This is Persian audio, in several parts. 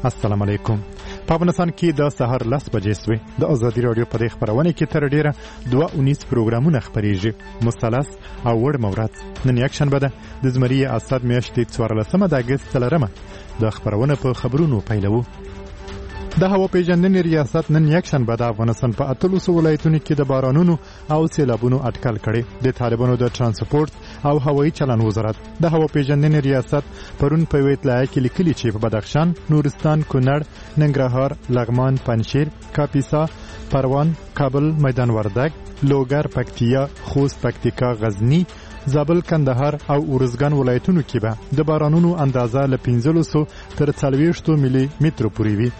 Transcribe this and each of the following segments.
السلام علیکم. په افغانستان کې د سهار 10 بجې سوې د ازادي رادیو په خبرونه کې تر ډیره 219 پروګرامونه خپرېږي. مثلث او وړ مورات نن یک شنبه ده د زمري اسد میاشتې 14 د اگست 3 د خبرونه په خبرونو پیلوو. د هوا پیژندنې ریاست نن یک شنبه د افغانستان په 13 ولایتونو کې د بارانونو او سیلابونو اټکل کړي. د طالبانو د ترانسپورت او هوایي چلن وزارت د هوا پیژندنې ریاست پرون په اطلاع کې لیکلي چې په بدخشان، نورستان، کونړ، ننګرهار، لغمان، پنجشیر، کاپیسا، پروان، کابل، میدان وردګ، لوګر، پکتیا، خوست، پکتیکا، غزنی، زابل، کندهار او ارزګان ولایتونو کې به د بارانونو اندازه له 1500 تر 40 ملي متر پورې وي.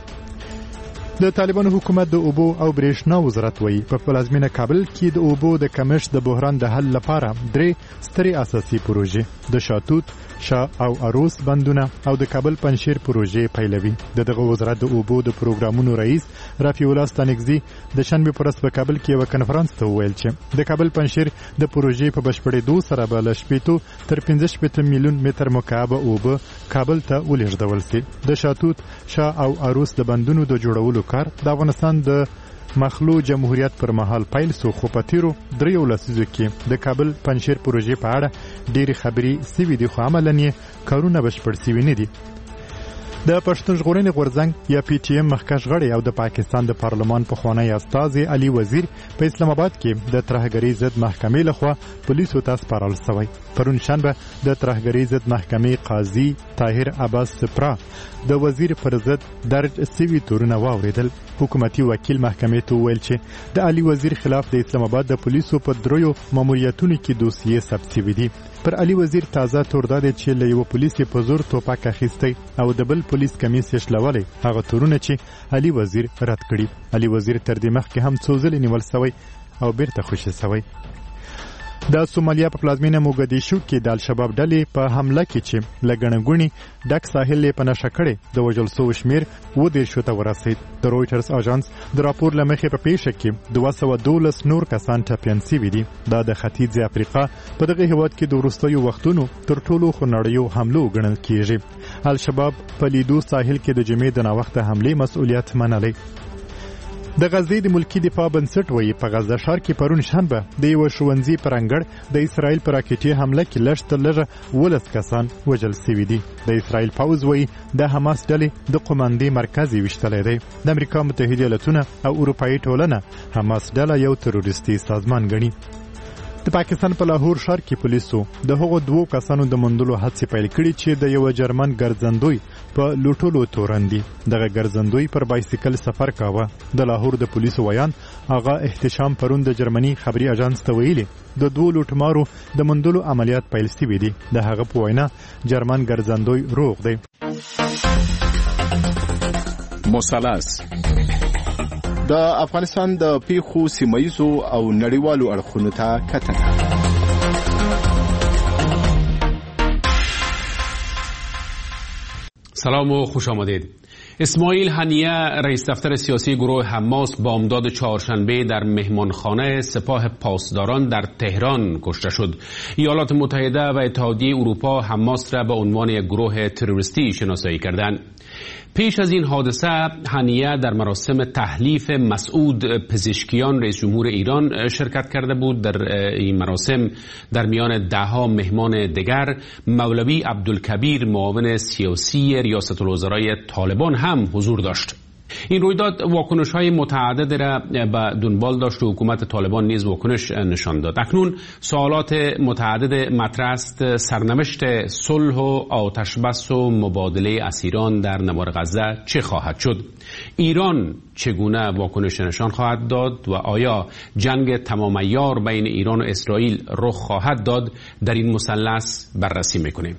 د طالبانو حکومت د اوبو او برېښنا وزارت وایي په پلازمینه کابل کې د اوبو د کمښت د بحران د حل لپاره 3 سترې اساسي پروژې د شاتوت، شاه او اروس بندونه او د کابل پنجشیر پروژې پیلوي. دغه وزارت د اوبو د پروګرامونو رئیس رفیع الله ستانکزي د شنبه پر ورځ په کابل کې یو کنفرانس ته وویل چې د کابل پنجشیر د پروژې په بشپړېدو سره به له 15 تر 15 میلیون متر مکعب اوبه کابل ته ولېږدول شي. د شاتوت، شاه او اروس د بندونو د جوړولو کار د افغانستان د مخلو جمهوریت پر مهال پیل سو، خو په تیرو 3 لسیزو کې د کابل پنجشیر پروژې په اړه ډېری خبري سوي دي، خو عملاً یې کارونه بشپړ سوي نه دي. د پښتون ژغورنې غورځنګ یا پی ټی ایم مخکښ غړی او د پاکستان د پارلمان پخوانی استازي علي وزیر په اسلام آباد کې د ترهګرۍ ضد محکمې لخوا پولیسو ته سپارل شوی. پرون شنبه د ترهګرۍ ضد محکمې قاضي طاهر عباس سپرا د وزیر پر ضد درج سوي تورونه واوریدل. حکومتي وکیل محکمې ته ویل چې د علي وزیر خلاف د اسلام آباد د پولیسو په 3 ماموریتونو کې دوسیې ثبت شوي دي. پر علي وزیر تازه تور داده چې له یو پولیسي په زور توپک اخیستی او د بل پولیس کمیس یې شلولی، هغه تورونه چې علي وزیر رد کړي. علي وزیر تر دې مخکې هم څو ځلې نیول شوی او بیرته خوشي شوی. د سومالیا په پلازمینه موګدیشو کې د الشباب ډلې په حمله کې چې لګڼګونی ډک ساحل په نشه کړي د وژل شو شمیر 2 ته ورسید. د رويټرز اژانس د راپور لمخې په پیښه کې 212 نور کسان ټپيان شوي دي. دا د ختیځ افریقا په دغه هیواد کې د وروستیو وختونو تر ټولو خونړیو حملو ګڼل کیږي. الشباب په لیدو ساحل کې د جمعې د ناوخته حملې مسؤلیت منلی. د غزې د ملکی دفاع بنسټ وایي په غزه ښار کې پرون شنبه د یو ښوونځي پر انګړ د اسرائیل پر راکټي حمله کې لږ تر لږه 12 کسان وژل شوي دي. د اسرائیل پوځ وایي د حماس ډلې د قوماندې مرکز یې ویشتلی دی. د امریکا متحده ایالتونه او اروپایي ټولنه حماس ډله یو تروریستي سازمان ګڼي. د پاکستان په لاهور ښار کې پولیسو د هغو 2 کسانو د موندلو هڅې پیل کړي چې د یو جرمن ګرځندوی په لوټولو تورن دي. دغه ګرځندوی پر بایسیکل سفر کاوه. د لاهور د پولیسو ویان آغا احتشام پرون د جرمني خبري اژانس ته ویلي د 2 لوټمارو د موندلو عملیات پیل شوي دي. د هغه په وینا جرمن ګرځندوی روغ دی. مثلث د افغانستان د پیښو سیمایزو او نړیوالو اړخونو ته کتنه. سلام و خوش آمدید. اسماعیل هنیه رئیس دفتر سیاسی گروه حماس بامداد چهارشنبه در مهمانخانه سپاه پاسداران در تهران کشته شد. ایالات متحده و اتحادیه اروپا حماس را به عنوان یک گروه تروریستی شناسایی کردند. پیش از این حادثه هنیه در مراسم تحلیف مسعود پزشکیان رئیس جمهور ایران شرکت کرده بود. در این مراسم در میان 10 مهمان دیگر مولوی عبدالکبیر معاون سیاسی ریاست الوزرای طالبان هم حضور داشت. این رویداد واکنش‌های متعدد را به دنبال داشت و حکومت طالبان نیز واکنش نشان داد. اکنون سوالات متعدد مطرح است. سرنوشت صلح و آتشبس و مبادله اسیران در نوار غزه چه خواهد شد؟ ایران چگونه واکنش نشان خواهد داد و آیا جنگ تمام عیار بین ایران و اسرائیل رخ خواهد داد؟ در این مثلث بررسی می‌کنیم.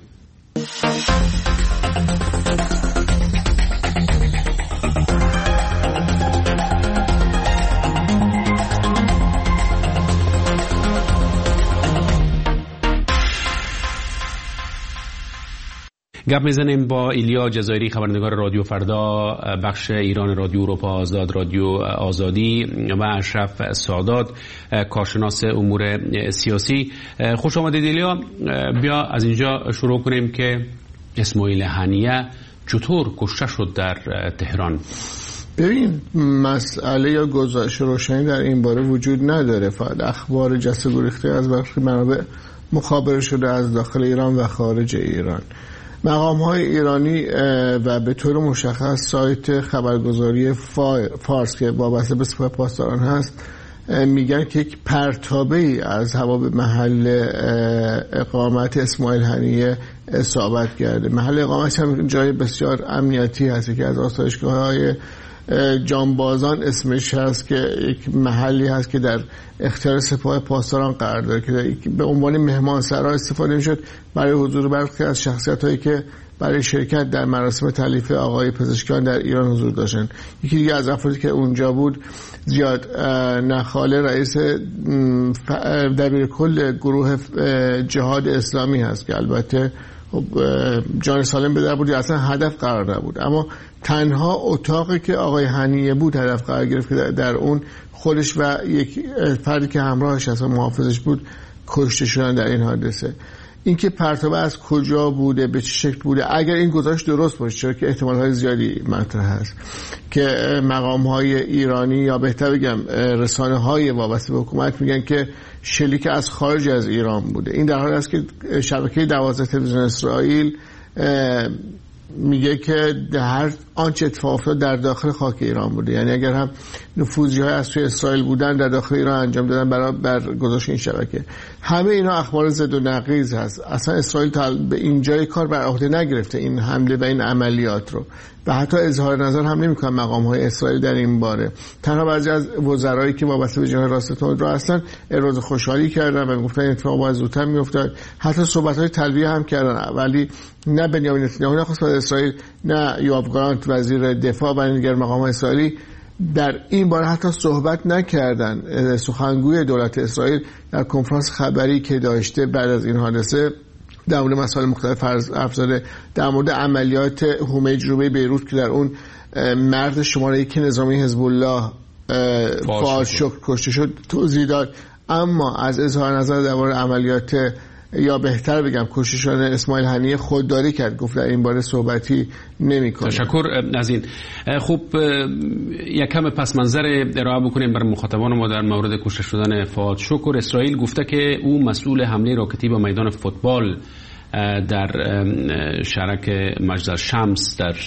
گپ میزنیم با ایلیا جزایری، خبرنگار رادیو فردا، بخش ایران رادیو اروپا آزاد، رادیو آزادی، و اشرف سادات، کارشناس امور سیاسی. خوش آمدید ایلیا. بیا از اینجا شروع کنیم که اسماعیل هنیه چطور کشته شد در تهران؟ ببین، مسئله یا گزارش روشنی در این باره وجود نداره. فقط اخبار جسته گریخته از برخی منابع مخابره شده از داخل ایران و خارج ایران. مقام‌های ایرانی و به طور مشخص سایت خبرگزاری فارس که وابسته به سپاه پاسداران هست میگن که یک پرتابه‌ای از هوا به محل اقامت اسماعیل هنیه اصابت کرده. محل اقامت هم جای بسیار امنیتی هست که از آسایشگاه‌های جانبازان اسمش هست که یک محلی هست که در اختیار سپاه پاسداران قرار داره که به عنوان مهمانسرا استفاده میشد برای حضور برخی از شخصیت‌هایی که برای شرکت در مراسم تألیف آقای پزشکیان در ایران حضور داشتن. یکی دیگه از افرادی که اونجا بود زیاد نخاله، رئیس دبیرکل گروه جهاد اسلامی هست که البته جان سالم به در بود، اصلا هدف قرار نبود، اما تنها اتاقی که آقای هنیه بود هدف قرار گرفت که در اون خودش و یک فردی که همراهش اصلا محافظش بود کشته شدن در این حادثه. اینکه پرتابه از کجا بوده، به چه شکل بوده، اگر این گزارش درست باشه، چرا که احتمال‌های زیادی مطرح هست که مقام‌های ایرانی یا بهتر بگم رسانه‌های وابسته به حکومت میگن که شلیک از خارج از ایران بوده. این در حالی است که شبکه 12 تلویزیون اسرائیل میگه که هر آنچه اتفاق افتاد در داخل خاک ایران بوده. یعنی اگر هم نفوذی‌های از سوی اسرائیل بودن در داخل ایران انجام دادن بر گذاشت این شبکه. همه اینا اخبار ضد و نقیض هست. اصلا اسرائیل تا به اینجای کار بر عهده نگرفته این حمله و این عملیات رو و حتی اظهار نظر هم نمی‌کنن مقام‌های اسرائیل در این باره. تنها بعضی از وزرایی که وابسته به جناح راستون رو هستن ابراز خوشحالی کردن و گفتن اتفاق باید زودتر می‌افتاد. حتی صحبت‌های تلویح هم کردن، ولی نه بنیامین نتانیاهو نخست وزیر اسرائیل، نه یوآف گالانت وزیر دفاع و دیگر مقام‌های اسرائیلی در این باره حتی صحبت نکردن. سخنگوی دولت اسرائیل در کنفرانس خبری که داشته بعد از این حادثه در مورد مسائل مختلف حرف زده، در مورد عملیات هومه جنوبی بیروت که در اون مرد شماره 1 نظامی حزب الله فؤاد شکر کشته شد توضیح داد، اما از اظهار نظر درباره عملیات یا بهتر بگم کشته شدن اسماعیل هنیه خودداری کرد، گفت در این باره صحبتی نمی‌کنه. تشکر از این. خب یک کم پس منظر ارائه بکنیم برای مخاطبان ما در مورد کشته شدن فؤاد شکر. اسرائیل گفته که او مسئول حمله راکتی به میدان فوتبال در شرک مجزر شمس در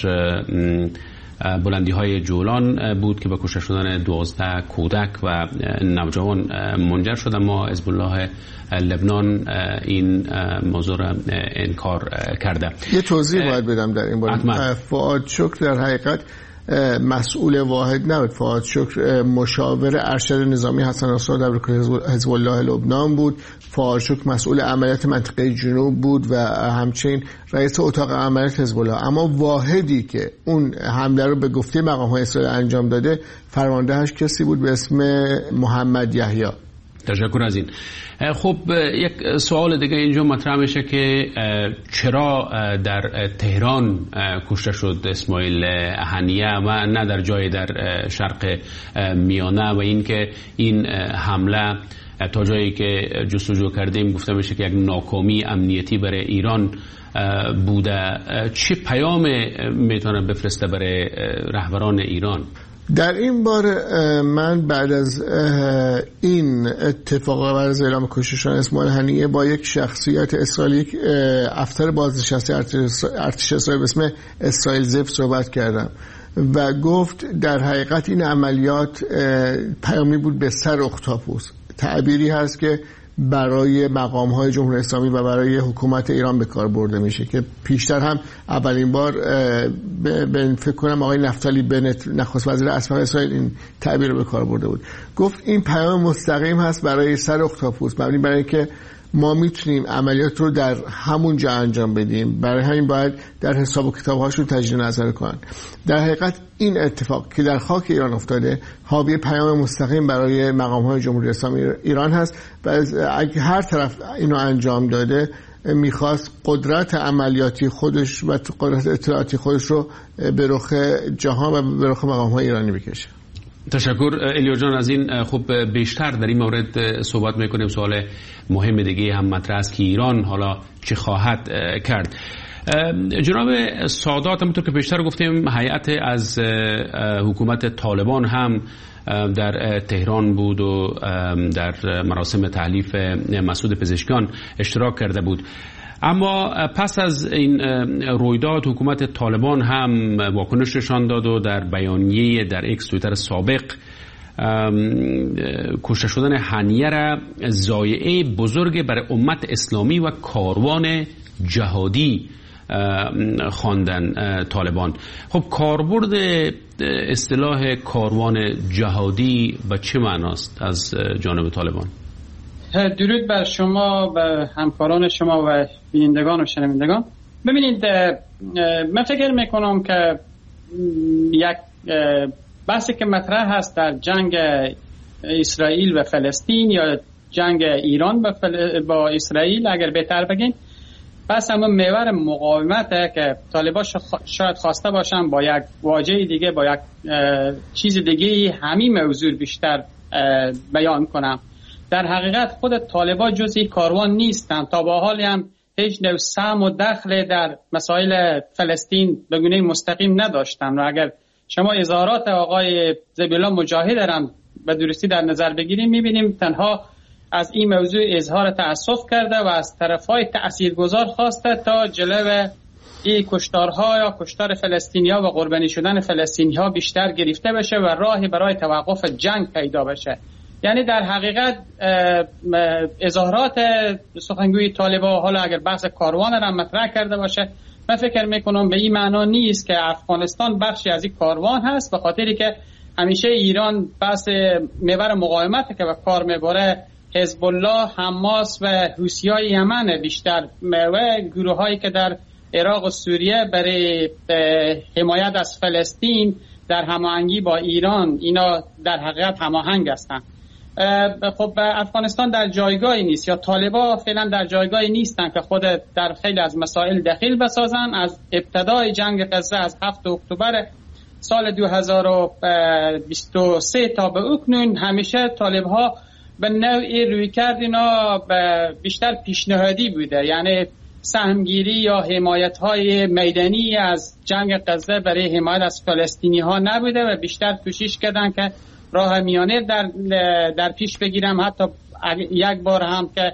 بلندی‌های جولان بود که به کشته شدن 12 کودک و نوجوان منجر شد، اما حزب الله لبنان این موضوع را انکار کرده. یه توضیح باید بدم در این باره. فؤاد شکر در حقیقت مسئول واحد نبود. فؤاد شکر مشاور ارشد نظامی حسن نصرالله در دبیرکل حزب الله لبنان بود. فؤاد شکر مسئول عملیات منطقه جنوب بود و همچنین رئیس اتاق عملیات حزب الله. اما واحدی که اون حمله رو به گفته مقام‌های اسرائیل انجام داده فرماندهش کسی بود به اسم محمد یحیی. تشکر از این. خب یک سوال دیگه اینجا مطرح میشه که چرا در تهران کشته شد اسماعیل هنیه و نه در جای در شرق میانه، و اینکه این حمله تا جایی که جستجو کردیم گفته میشه که یک ناکامی امنیتی برای ایران بوده. چه پیام میتونه بفرسته برای رهبران ایران؟ در این باره من بعد از این اتفاق و بعد از اعلام کشته شدن اسماعیل هنیه با یک شخصیت اسرائیلی، یک افسر بازنشسته ارتش اسرائیل به اسم اسرائیل زف صحبت کردم و گفت در حقیقت این عملیات پیامی بود به سر اختاپوس. تعبیری هست که برای مقام‌های جمهوری اسلامی و برای حکومت ایران به کار برده میشه که پیشتر هم اولین بار فکر کنم آقای نفتالی بنت نخست وزیر اسبق اسرائیل این تعبیر رو به کار برده بود. گفت این پیام مستقیم هست برای سر اختاپوس، معنی برای اینکه ما میتونیم عملیات رو در همون جا انجام بدیم، برای همین باید در حساب و کتاب‌هاشون تجدید نظر کنن. در حقیقت این اتفاق که در خاک ایران افتاده حاوی پیام مستقیم برای مقام‌های جمهوری اسلامی ایران هست و اگه هر طرف اینو انجام داده میخواست قدرت عملیاتی خودش و قدرت اطلاعاتی خودش رو به رخ جهان و به رخ مقام‌های ایرانی بکشه. تشکر الیو جان از این. خب بیشتر در این مورد صحبت میکنیم. سوال مهم دیگه هم مطرح است که ایران حالا چه خواهد کرد. جناب سادات، همونطور که پیشتر گفتیم هیئت از حکومت طالبان هم در تهران بود و در مراسم تحلیف مسعود پزشکیان اشتراک کرده بود. اما پس از این رویداد حکومت طالبان هم واکنش نشان داد و در بیانیه در ایکس توییتر سابق کشته شدن هنیه را ضایعه بزرگ برای امت اسلامی و کاروان جهادی خواندن طالبان. خب کاربرد اصطلاح کاروان جهادی به چه معناست از جانب طالبان؟ درود بر شما و همکاران شما و بینندگان و شنوندگان. ببینید، من فکر میکنم که یک بحثی که مطرح هست در جنگ اسرائیل و فلسطین یا جنگ ایران با اسرائیل، اگر بهتر بگیم، بس همون محور مقاومته که طالبان شاید خواسته باشن با یک واژه دیگه، با یک چیز دیگه همین موضوع بیشتر بیان کنم. در حقیقت خود طالبان جزئی کاروان نیستن، تا به حال هم هیچ نوع سهم و دخل در مسائل فلسطین به گونه مستقیم نداشتن و اگر شما اظهارات آقای ذبیحالله مجاهد هم به درستی در نظر بگیریم، میبینیم تنها از این موضوع اظهار تأسف کرده و از طرفای تأثیرگذار خواسته تا جلو این کشتارها یا کشتار فلسطینی‌ها و قربانی شدن فلسطینی‌ها بیشتر گرفته بشه و راهی برای توقف جنگ پیدا بشه. یعنی در حقیقت اظهارات سخنگوی طالبان، حالا اگر بحث کاروان را مطرح کرده باشه، من فکر میکنم به این معنا نیست که افغانستان بخشی از این کاروان هست، به خاطری که همیشه ایران بحث محور مقاومت که به کار میبره حزب الله، حماس و حوثی‌های یمن بیشتر و گروه‌هایی که در عراق و سوریه برای حمایت از فلسطین در هماهنگی با ایران، اینا در حقیقت هماهنگ هستند. خب افغانستان در جایگاهی نیست یا طالبان فعلا در جایگاهی نیستن که خود در خیلی از مسائل دخیل بسازن. از ابتدای جنگ غزه از 7 اکتبر سال 2023 تا به اکنون همیشه طالب‌ها به نوعی رویکرد اینا بیشتر پیشنهادی بوده، یعنی سهمگیری یا حمایت‌های میدانی از جنگ غزه برای حمایت از فلسطینی‌ها نبوده و بیشتر کوشش کردن که راه میانه در پیش بگیرم. حتی یک بار هم که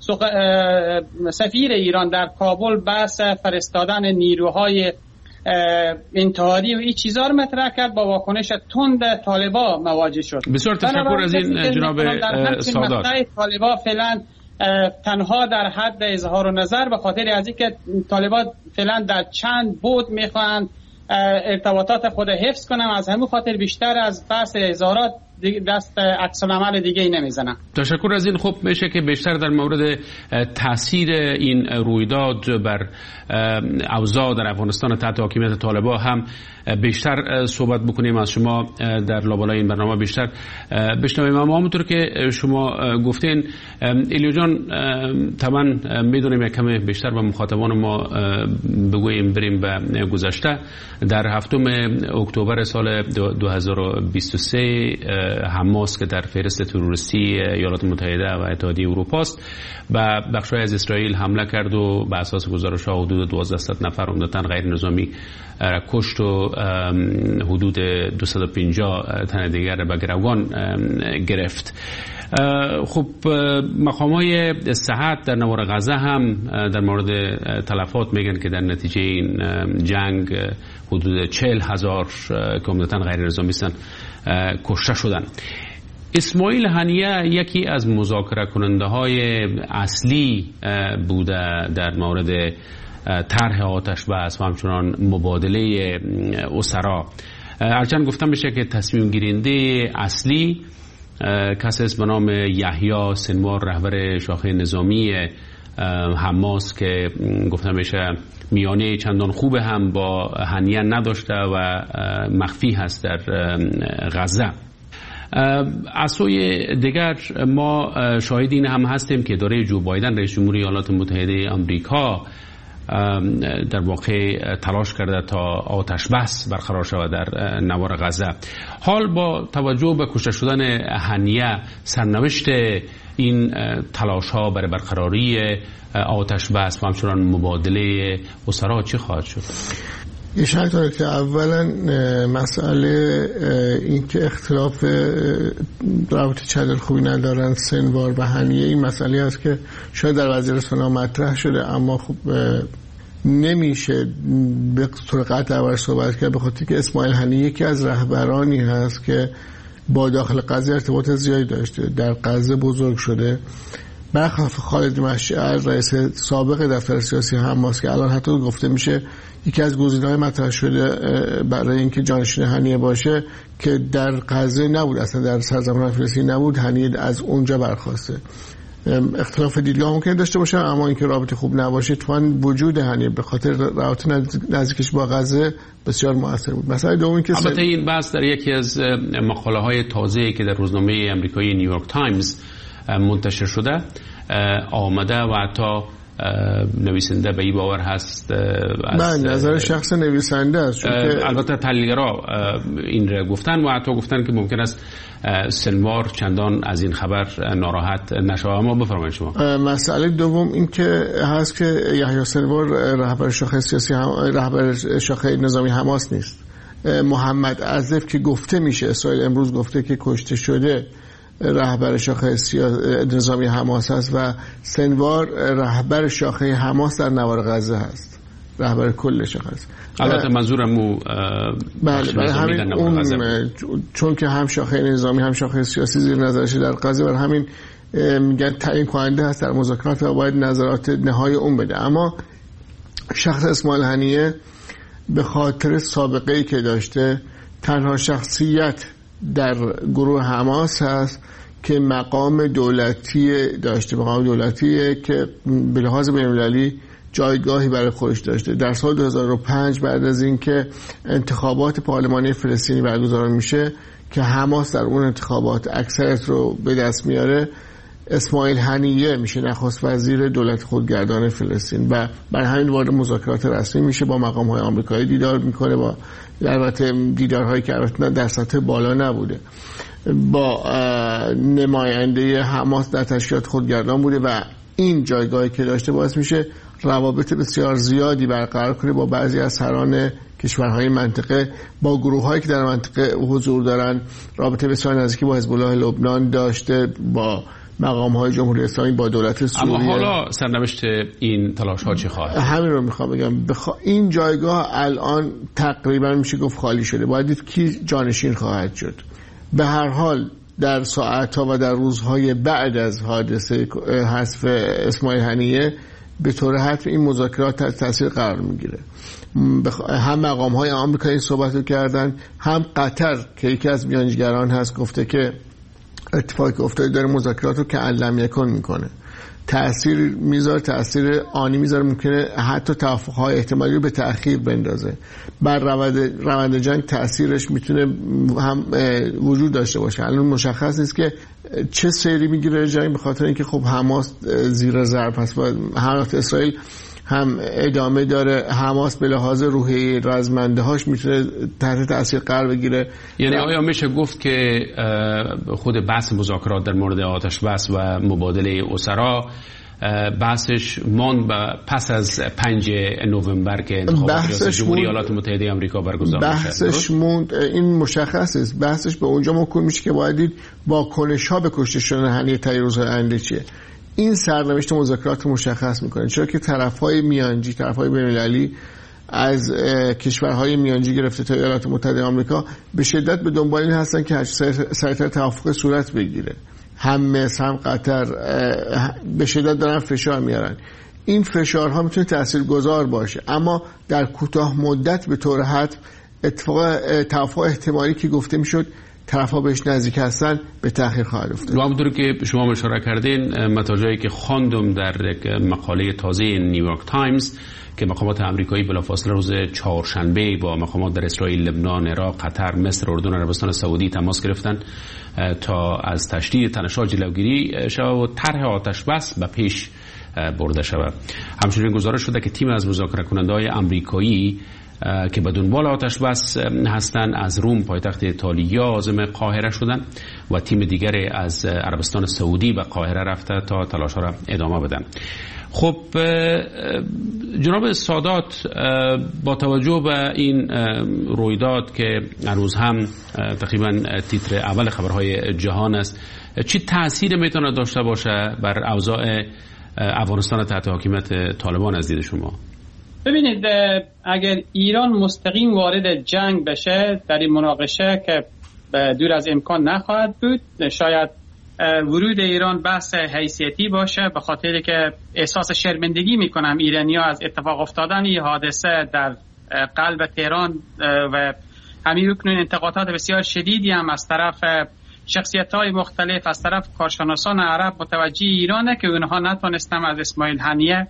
سفیر ایران در کابل بحث فرستادن نیروهای انتحاری و این چیزا رو مطرح کرد، با واکنش تند طالبان مواجه شد. بسیار تشکر از این جناب سادات. طالبان فعلا تنها در حد اظهار نظر، به خاطر از اینکه طالبان فعلا در چند بود میخوان ارتباطات خود حفظ کنم، از همین خاطر بیشتر از بحث اظهارات دست عکس العمل دیگه ای نمیزنم. تشکر از این. خب میشه که بیشتر در مورد تاثیر این رویداد بر اوضاع در افغانستان تحت حاکمیت طالبان هم بیشتر صحبت بکنیم. از شما در لابلای این برنامه بیشتر بشنویم. اما همونطور که شما گفتین ایلیا جان، طبعا میدونیم یک کمی بیشتر به مخاطبان ما بگوییم بریم به گذشته. در 7 اکتبر سال 2023 حماس که در فهرست تروریستی ایالات متحده و اتحادیه اروپا است به بخش‌های از اسرائیل حمله کرد و به اساس گزارش‌ها حدود 1200 نفر عمدتاً غیر نظامی کشت و حدود 250 تن دیگر به گروگان گرفت. خب مقام‌های صحت در نوار غزه هم در مورد تلفات میگن که در نتیجه این جنگ حدود 40,000 که عمدتاً غیر نظامی هستند کشته شدن. اسماعیل هنیه یکی از مذاکره کننده های اصلی بوده در مورد طرح آتش بس و همچنان مبادله اسرا. هرچند گفتم بشه که تصمیم گیرنده اصلی کسی است به نام یحیی سنوار، رهبر شاخه نظامی حماس، که گفتم بشه میانه چندان خوب هم با هنیه نداشته و مخفی هست در غزه. از سوی دیگر ما شاهد این هم هستیم که اداره جو بایدن رئیس جمهوری ایالات متحده آمریکا در واقع تلاش کرده تا آتش بس برقرار شود در نوار غزه. حال با توجه به کشته شدن هنیه، سرنوشت این تلاش ها برای برقراری آتش بس و همچنان مبادله اسرا چی خواهد شد؟ یه شرط داره که اولا مسئله این که اختلاف رابطه چندان خوبی ندارن سنوار و هنیه، این مسئله است که شاید در وزیرستان مطرح شده، اما خب نمیشه به طور قطع دربارش صحبت کرد، به خاطر که اسماعیل هنیه یکی از رهبرانی هست که با داخل غزه ارتباط زیادی داشته، در غزه بزرگ شده. برخلاف خالد مشعل رئیس سابق دفتر سیاسی حماس که الان حتی گفته میشه یکی از گزینه‌های مطرح شده برای اینکه جانشین هنیه باشه که در غزه نبود، اصلا در سرزمین فلسطین نبود، هنیه از اونجا برخواسته. اختلاف دیدگاه ممکن داشته باشه، اما اینکه رابطه خوب نباشه توان وجود هنیه به خاطر رابطه نزدیکش با غزه بسیار موثر بود. مثلا دومی که البته این بحث در یکی از مقاله‌های تازه‌ای که در روزنامه آمریکایی نیویورک تایمز منتشر شده آمده و حتی نویسنده به این باور هست من نظر شخص نویسنده است، چون البته تحلیلگرا این را گفتن و حتی گفتن که ممکن است سنوار چندان از این خبر ناراحت نشه. اما بفرمایید شما. مسئله دوم این که هست که یحیی سنوار رهبر شاخه سیاسی رهبر شاخه نظامی حماس نیست. محمد عزف که گفته میشه، اسرائیل امروز گفته که کشته شده، رهبر شاخه نظامی حماس هست و سنوار رهبر شاخه حماس در نوار غزه هست، رهبر کل شاخه است. البته منظورم بله همین اون چون که هم شاخه نظامی هم شاخه سیاسی زیر نظرش در غزه، برای همین میگن تعیین کننده هست در مذاکرات و باید نظرات نهایی اون بده. اما شخص اسماعیل هنیه به خاطر سابقه‌ای که داشته تنها شخصیت در گروه حماس هست که مقام دولتی داشته، مقام دولتی که به لحاظ بین‌المللی جایگاهی برای خودش داشته. در سال 2005 بعد از اینکه انتخابات پارلمانی فلسطینی برگزار میشه که حماس در اون انتخابات اکثریت رو به دست میاره، اسماعیل هنیه میشه نخست وزیر دولت خودگردان فلسطین و برای همین وارد مذاکرات رسمی میشه، با مقام‌های آمریکایی دیدار میکنه، با البته دیدارهایی که در سطح بالا نبوده، با نماینده حماس در تشکیلات خودگردان بوده و این جایگاهی که داشته باعث میشه روابط بسیار زیادی برقرار کنه با بعضی از سران کشورهای منطقه، با گروه‌هایی که در منطقه حضور دارن. رابطه بسیار نزدیکی با حزب الله لبنان داشته، با مقام‌های جمهوری اسلامی، با دولت سوریه. اما حالا سرنوشت این تلاش‌ها چه خواهد؟ همین رو میخوام بگم. این جایگاه الان تقریبا میشه گفت خالی شده. باید دید کی جانشین خواهد شد. به هر حال در ساعت‌ها و در روزهای بعد از حادثه حذف اسماعیل هنیه به طور حتمی این مذاکرات تحت تاثیر قرار میگیره. هم مقام‌های آمریکایی صحبت رو کردن، هم قطر که یکی از میانجیگران هست گفته که اتفاقی که افتاده داره مذاکرات رو که علم یکن میکنه، تأثیر میذاره، تأثیر آنی میذاره، ممکنه حتی توافق‌های احتمالی رو به تأخیر بندازه. بر روند جنگ تأثیرش میتونه هم وجود داشته باشه. الان مشخص نیست که چه سیری میگیره جنگ، به خاطر اینکه خب حماس زیر ضرب هست و حملات اسرائیل هم ادامه داره. حماس به لحاظ روحی رزمنده هاش میتونه تحت تاثیر قرار بگیره. یعنی آیا میشه گفت که خود بحث مذاکرات در مورد آتش بس و مبادله اسرا بحثش ماند پس از 5 نوامبر که انتخابات ریاست جمهوری ایالات متحده آمریکا برگزار میشه؟ بحثش موند. این مشخص است. بحثش به اونجا موکول میشه که باید دید واکنش ها به کشته شدن هنیه طی روزهای آینده چیه. این سرنوشت مذاکرات مشخص میکنه، چرا که طرفهای میانجی، طرفهای بین‌المللی از کشورهای میانجی گرفته تا ایالات متحده آمریکا به شدت به دنبال این هستن که سریعتر توافق صورت بگیره. هم مصر هم قطر به شدت دارن فشار میارن. این فشارها میتونه تاثیرگذار باشه، اما در کوتاه مدت به طور حتم توافق احتمالی که گفته میشد طرف‌ها بهش نزدیک هستن به تأخیر خواهد افتاد. و همونطور که شما اشاره کردین، متاجری که خواندم در یک مقاله تازه نیویورک تایمز که مقامات آمریکایی بلافاصله روز چهارشنبه با مقامات در اسرائیل، لبنان، عراق، قطر، مصر، اردن و عربستان سعودی تماس گرفتن تا از تشدید تنش‌ها جلوگیری شود و طرح آتش بس به پیش برده شود. همچنین گزارش شده که تیم از مذاکره کننده‌های آمریکایی که به دنبال آتش بس هستند از روم پایتخت ایتالیا عازم قاهره شدند و تیم دیگری از عربستان سعودی به قاهره رفته تا تلاش‌ها را ادامه بدن. خب جناب سادات، با توجه به این رویداد که هنوز هم تقریبا تیتر اول خبرهای جهان است، چی تأثیر میتونه داشته باشه بر اوضاع افغانستان تحت حاکمیت طالبان از دید شما؟ ببینید، اگر ایران مستقیم وارد جنگ بشه در این مناقشه که دور از امکان نخواهد بود، شاید ورود ایران بحث حیثیتی باشه، به خاطری که احساس شرمندگی میکنم ایرانی‌ها از اتفاق افتادن این حادثه در قلب تهران و همین اکنون انتقادات بسیار شدیدی هم از طرف شخصیت‌های مختلف، از طرف کارشناسان عرب متوجه ایرانه که اونها نتونستن از اسماعیل هنیه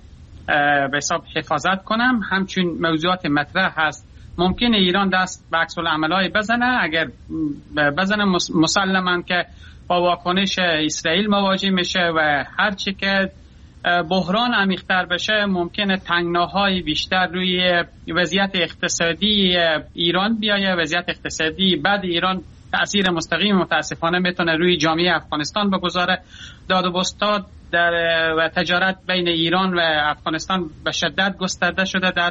به حساب حفاظت کنم. همچون موضوعات مطرح هست، ممکنه ایران دست به عکس العمل‌های بزنه. اگر بزنه مسلماً که با واکنش اسرائیل مواجه میشه و هرچی که بحران عمیق‌تر بشه ممکنه تنگناهای بیشتر روی وضعیت اقتصادی ایران بیایه. وضعیت اقتصادی بعد ایران تأثیر مستقیم متاسفانه میتونه روی جامعه افغانستان بگذاره. داد و بستاد و تجارت بین ایران و افغانستان به شدت گسترده شده در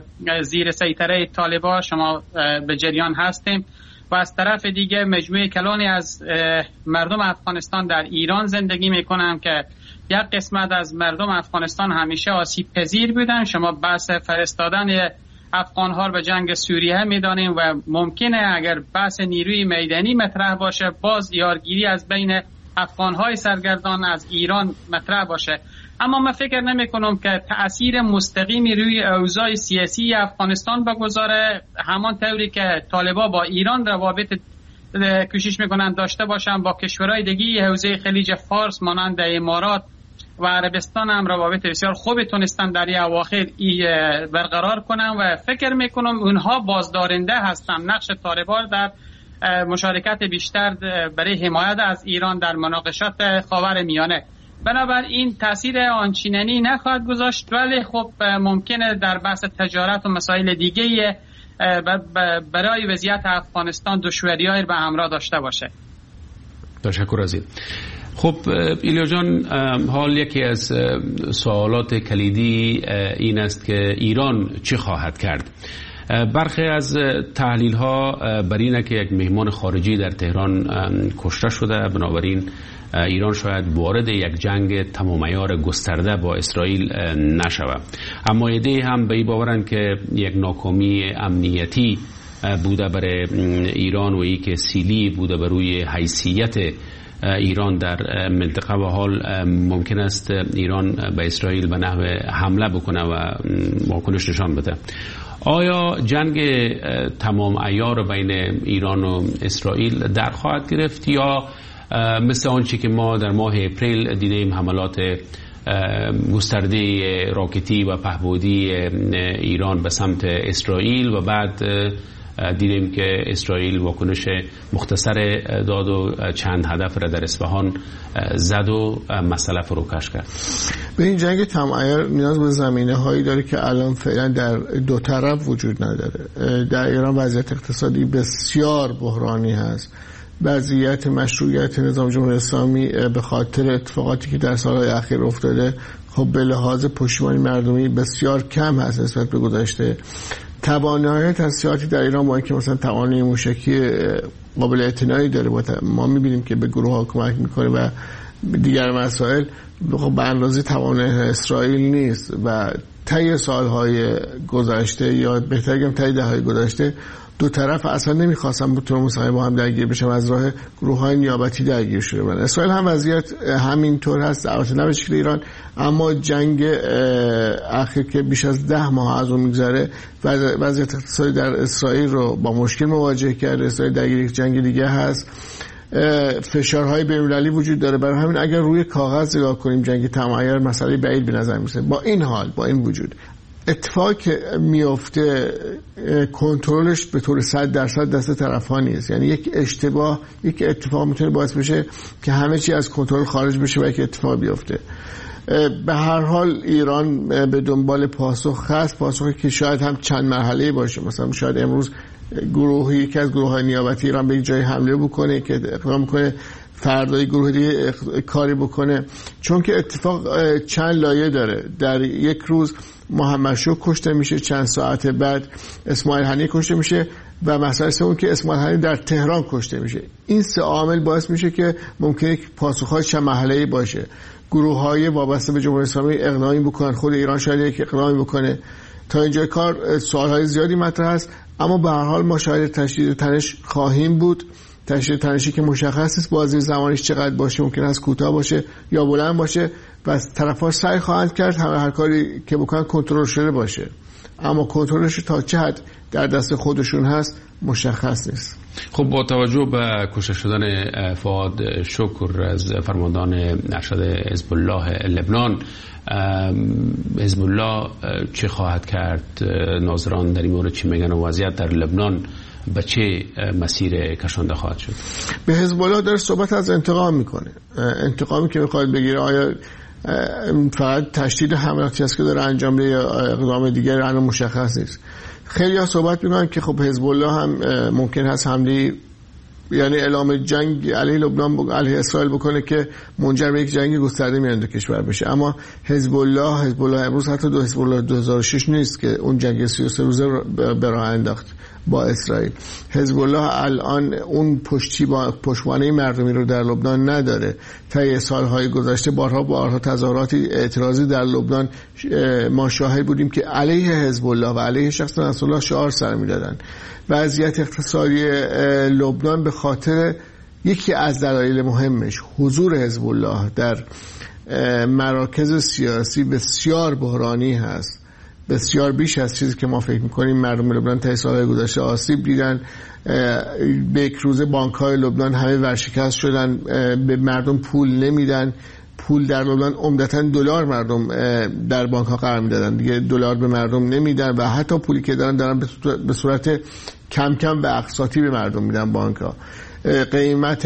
زیر سیطره طالبان. شما به جریان هستیم. و از طرف دیگه مجموعه کلانی از مردم افغانستان در ایران زندگی میکنن که یک قسمت از مردم افغانستان همیشه آسیب پذیر بودن. شما بحث فرستادن افغان‌ها به جنگ سوریه میدانیم و ممکنه اگر بحث نیروی میدانی مطرح باشه باز یارگیری از بین افغان‌های سرگردان از ایران مطرح باشه. اما من فکر نمی کنم که تأثیر مستقیمی روی اوضاع سیاسی افغانستان بگذاره. همان طوری که طالبان با ایران روابط کوشش میکنن داشته باشن، با کشورهای دیگه حوزه خلیج فارس مانند امارات و عربستان هم روابط بسیار خوبی تونستن در این اواخر برقرار کنن و فکر میکنم اونها بازدارنده هستن نقش طالبان در مشارکت بیشتر برای حمایت از ایران در مناقشات خاورمیانه. بنابراین تاثیر آنچنانی نخواهد گذاشت، ولی خب ممکنه در بحث تجارت و مسائل دیگه برای وضعیت افغانستان دشواری‌هایی به همراه داشته باشه. تشکر از این. خب ایلیا جان، حال یکی از سوالات کلیدی این است که ایران چه خواهد کرد. برخی از تحلیل ها بر اینه که یک مهمان خارجی در تهران کشته شده، بنابراین ایران شاید وارد یک جنگ تمام عیار گسترده با اسرائیل نشود. اما ایده هم به این باورن که یک ناکامی امنیتی بوده برای ایران و ای که سیلی بوده بر روی حیثیت ایران در منطقه و حال ممکن است ایران به اسرائیل به نحو حمله بکنه و واکنش نشان بده. آیا جنگ تمام عیار بین ایران و اسرائیل در خواهد گرفت یا مثل آنچه که ما در ماه اپریل دیدیم حملات گسترده راکتی و پهپادی ایران به سمت اسرائیل و بعد دیدیم که اسرائیل واکنش مختصر داد و چند هدف را در اصفهان زد و مسئله فروکش کرد. به این جنگ تمام عیار نیاز به زمینه هایی داره که الان فعلا در دو طرف وجود نداره. در ایران وضعیت اقتصادی بسیار بحرانی هست. وضعیت مشروعیت نظام جمهوری اسلامی به خاطر اتفاقاتی که در سالهای اخیر افتاده خب به لحاظ پشتیبانی مردمی بسیار کم هست نسبت به گذشته. توانایی تسلیحاتی در ایران با اینکه مثلا توانایی موشکی قابل اعتنایی داره، ما می‌بینیم که به گروه‌ها کمک می‌کنه و دیگر مسائل خب به اندازه توانایی اسرائیل نیست و طی سال‌های گذشته یا بهتر بگم طی دهه‌های گذشته دو طرف اصلا نمیخواستن بتونن مستقیم با هم درگیر بشن، از راه گروه‌های نیابتی درگیر شده بودن. اسرائیل هم وضعیت همینطور هست، البته نه به شکل ایران، اما جنگ اخیر که بیش از 10 ماه از اون میگذره وضعیت اقتصادی در اسرائیل رو با مشکل مواجه کرده. اسرائیل درگیر یک جنگ دیگه هست، فشارهای بین‌المللی وجود داره. برای همین اگر روی کاغذ نگاه کنیم جنگ تمام عیار مسئله بعید به نظر میرسه. با این حال، با این وجود، اتفاقی که میفته کنترلش به طور 100% دست طرف‌ها نیست. یعنی یک اشتباه، یک اتفاق میتونه باعث بشه که همه چی از کنترل خارج بشه و یک اتفاق بیفته. به هر حال ایران به دنبال پاسخ هست، پاسخی که شاید هم چند مرحله‌ای باشه. مثلا شاید امروز یکی از گروه‌های نیابتی ایران به یک جای حمله بکنه که اقدام کنه، فردا گروه دیگه کاری بکنه، چون که اتفاق چند لایه داره. در یک روز محمد شکر کشته میشه، چند ساعت بعد اسماعیل هنیه کشته میشه و مسئله سوم که اسماعیل هنیه در تهران کشته میشه. این سه عامل باعث میشه که ممکنه پاسخ‌های چند مرحله‌ای باشه. گروه‌های وابسته به جمهوری اسلامی اقدامی بکنن، خود ایران شاید یک اقدامی بکنه. تا اینجا کار سوال‌های زیادی مطرح است، اما به هر حال ما شاید تشدید تنش خواهیم بود. تشدید تنشی که مشخص است بازی زمانش چقدر باشه، ممکن است کوتاه باشه یا بلند باشه و طرف‌ها سعی خواهند کرد هر کاری که بکنن کنترل شده باشه، اما کنترلش تا چه حد در دست خودشون هست مشخص نیست. خب با توجه به کشته شدن فؤاد شکر از فرماندهان ارشد حزب الله لبنان، حزب الله چه خواهد کرد؟ ناظران در این مورد چی میگن و وضعیت در لبنان به چه مسیر کشانده خواهد شد؟ به حزب الله داره صحبت از انتقام میکنه. انتقامی که میخواد بگیره آیا فقط تشدید حملاتی است که داره انجام میده یا اقدام دیگری الان مشخص نیست. خیلی ها صحبت میکنن که خب حزب الله هم ممکن هست حمله، یعنی اعلام جنگ علیه لبنان علیه اسرائیل بکنه که منجر به یک جنگ گسترده میان دو کشور بشه. اما حزب الله امروز حتی حزب الله 2006 نیست که اون جنگ 33 روزه به راه انداخت با اسرائیل. حزب الله الان اون پشتوانه مردمی رو در لبنان نداره. طی سالهای گذشته بارها تظاهرات اعتراضی در لبنان ما شاهد بودیم که علیه حزب الله و علیه شخص نصرالله شعار سر می‌دادن. وضعیت اقتصادی لبنان به خاطر یکی از دلایل مهمش حضور حزب الله در مراکز سیاسی بسیار بحرانی هست، بسیار بیش از چیزی که ما فکر می‌کنیم. مردم لبنان طی سال‌های گذشته آسیب دیدن. به یک روزه بانک‌های لبنان همه ورشکست شدن، به مردم پول نمیدن. پول در لبنان عمدتاً دلار مردم در بانک‌ها قرار میدادن، دیگه دلار به مردم نمیدن و حتی پولی که دارن به صورت کم کم به اقساطی به مردم میدن بانک‌ها. قیمت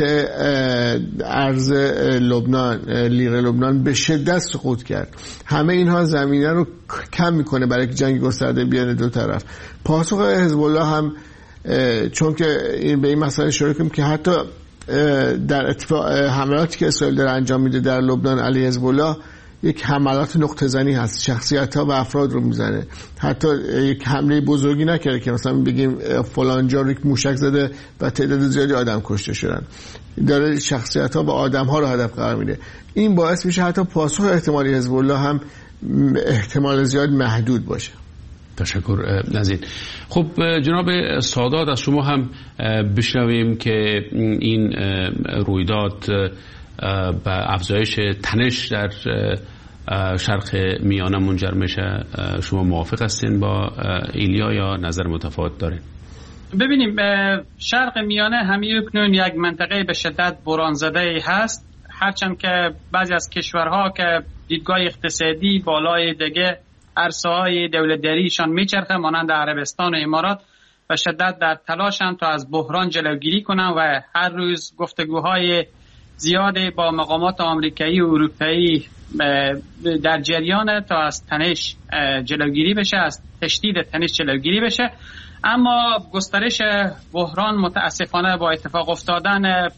ارز لبنان، لیره لبنان به شدت سقوط کرد. همه اینها زمینه رو کم میکنه برای جنگ گسترده بین دو طرف. پاسخ حزب الله هم چون که به این مسئله اشاره کنیم که حتی در حملاتی که اسرائیل داره انجام میده در لبنان علیه حزب الله یک حملات نقطه زنی هست، شخصیت ها و افراد رو میزنه. حتی یک حمله بزرگی نکرده که مثلا بگیم فلان جا یک موشک زده و تعداد زیادی آدم کشته شدن. داره شخصیت ها و آدم ها رو هدف قرار میده. این باعث میشه حتی پاسخ احتمالی حزب الله هم احتمال زیاد محدود باشه. تشکر نزین. خب جناب سادات، از شما هم بشنویم که این رویداد به افزایش تنش در شرق میانه منجر میشه. شما موافق هستین با ایلیا یا نظر متفاوت دارین؟ ببینیم، شرق میانه همکنون یک منطقه به شدت بحران زده هست، هرچند که بعضی از کشورها که دیدگاه اقتصادی بالای دیگه عرصه‌های دولت‌داریشان میچرخه، مانند عربستان و امارات، و شدت در تلاشن تا از بحران جلوگیری کنن و هر روز گفتگوهای زیاده با مقامات آمریکایی و اروپایی در جریان تا از تنش جلوگیری بشه، از تشدید تنش جلوگیری بشه. اما گسترش بحران متاسفانه با اتفاق افتادن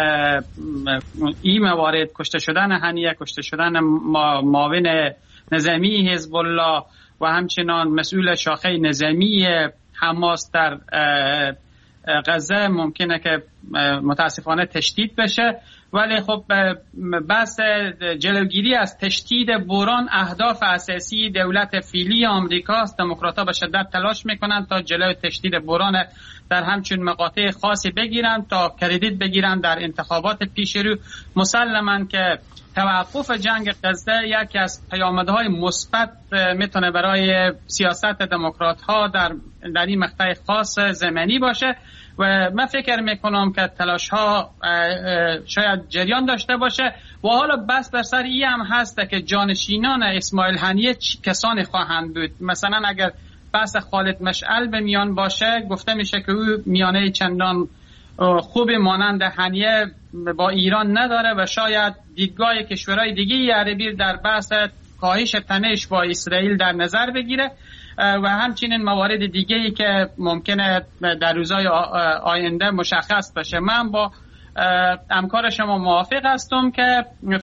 این موارد، کشته شدن هنیه، کشته شدن معاون نظامی حزب الله و همچنان مسئول شاخه نظامی حماس در غزه، ممکنه که متاسفانه تشدید بشه ولی خب بحث جلوگیری از تشدید بحران اهداف اساسی دولت فعلی آمریکا است. دموکرات‌ها به شدت تلاش میکنند تا جلوی تشدید بحران در همچون مقاطع خاصی بگیرند تا کردیت بگیرند در انتخابات پیش رو. مسلماً که توقف جنگ غزه یکی از پیامدهای مثبت میتونه برای سیاست دموکرات‌ها در این مقطع خاص زمانی باشه و من فکر میکنم که تلاش ها شاید جریان داشته باشه. و حالا بس بر سر این هم هست که جانشینان اسماعیل هنیه کسانی خواهند بود. مثلا اگر بحث خالد مشعل به میان باشه، گفته میشه که او میانه چندان خوب مانند هنیه با ایران نداره و شاید دیدگاه کشورهای دیگه عربی در بحث کاهش تنش با اسرائیل در نظر بگیره و همچنین موارد دیگه‌ای که ممکنه در روزهای آینده مشخص بشه. من با همکار شما موافق هستم که